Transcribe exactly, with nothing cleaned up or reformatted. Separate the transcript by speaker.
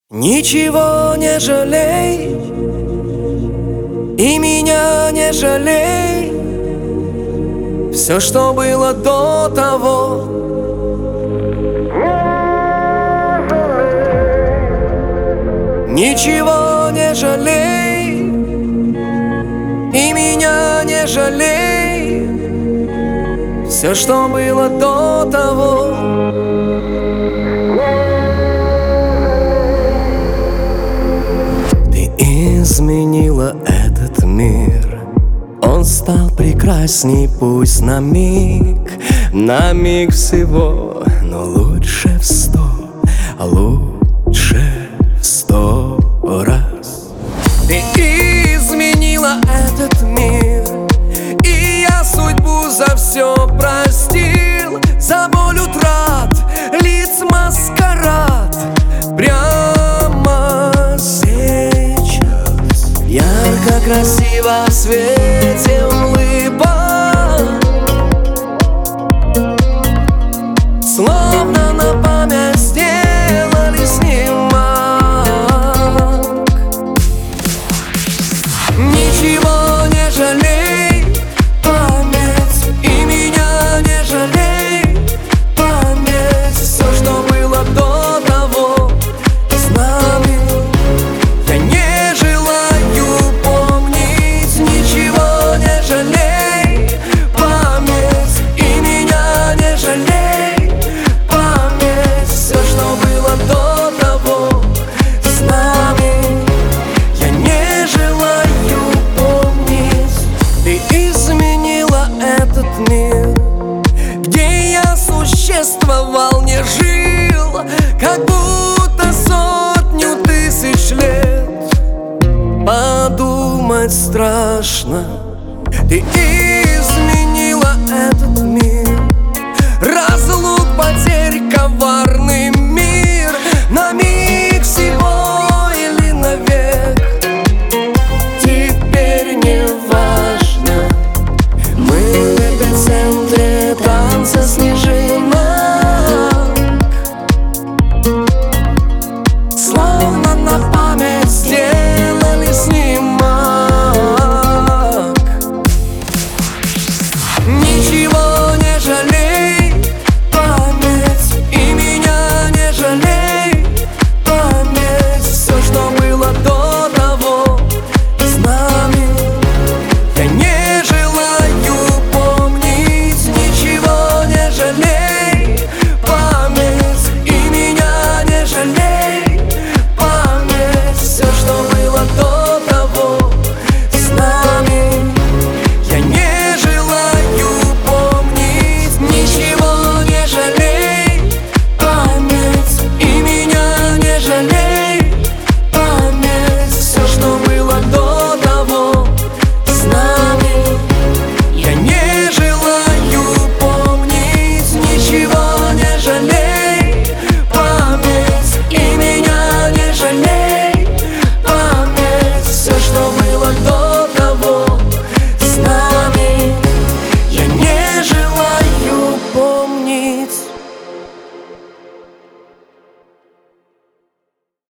Speaker 1: Ничего не жалей, и меня не жалей. Все, что было до того, ничего не жалей, и меня не жалей. Все, что было до того. Изменила этот мир, он стал прекрасней, пусть на миг, на миг всего, но лучше в сто, лучше в сто раз. Ты изменила этот мир, и я судьбу за все простил, за боль утрат, лиц маскарад. Прямо ярко, красиво в свете улыбок, словно на память сделали снимок. Ничего не жалей, память, и меня не жалей, память. Все, что было до того с нами, я не желаю помнить. Ничего не жалей, память, и меня не жалей, память. Все, что было до того с нами, я не желаю помнить. Ты изменила этот мир, где я существовал, не жил, как будто сотню тысяч лет. Подумать страшно. Ты